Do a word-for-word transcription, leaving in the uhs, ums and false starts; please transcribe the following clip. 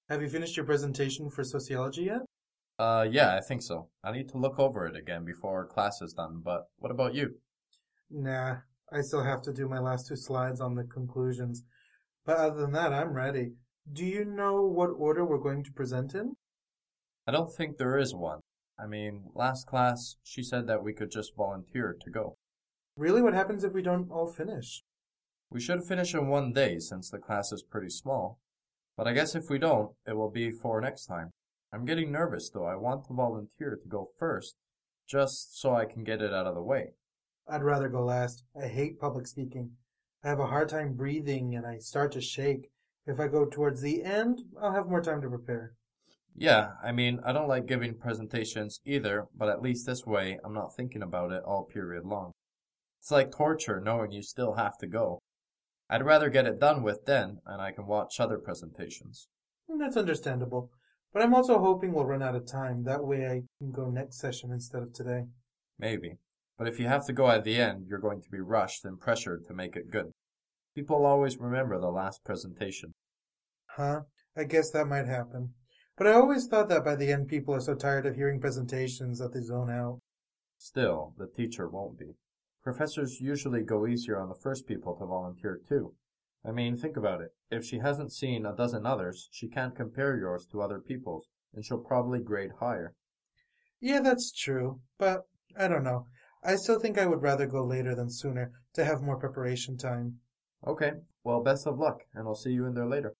Have you finished your presentation for sociology yet? Uh, yeah, I think so. I need to look over it again before class is done, but what about you? Nah, I still have to do my last two slides on the conclusions. But other than that, I'm ready. Do you know what order we're going to present in? I don't think there is one. I mean, last class, she said that we could just volunteer to go. Really, what happens if we don't all finish? We should finish in one day since the class is pretty small, but I guess if we don't, it will be for next time. I'm getting nervous though. I want to volunteer to go first, just so I can get it out of the way. I'd rather go last. I hate public speaking. I have a hard time breathing and I start to shake. If I go towards the end, I'll have more time to prepare. Yeah, I mean, I don't like giving presentations either, but at least this way I'm not thinking about it all period long. It's like torture knowing you still have to go. I'd rather get it done with then, and I can watch other presentations. That's understandable. But I'm also hoping we'll run out of time. That way I can go next session instead of today. Maybe. But if you have to go at the end, you're going to be rushed and pressured to make it good. People always remember the last presentation. Huh? I guess that might happen. But I always thought that by the end people are so tired of hearing presentations that they zone out. Still, the teacher won't be. Professors usually go easier on the first people to volunteer too. I mean, think about it. If she hasn't seen a dozen others, she can't compare yours to other people's, and she'll probably grade higher. Yeah, that's true. But I don't know. I still think I would rather go later than sooner to have more preparation time. Okay, well, best of luck, and I'll see you in there later.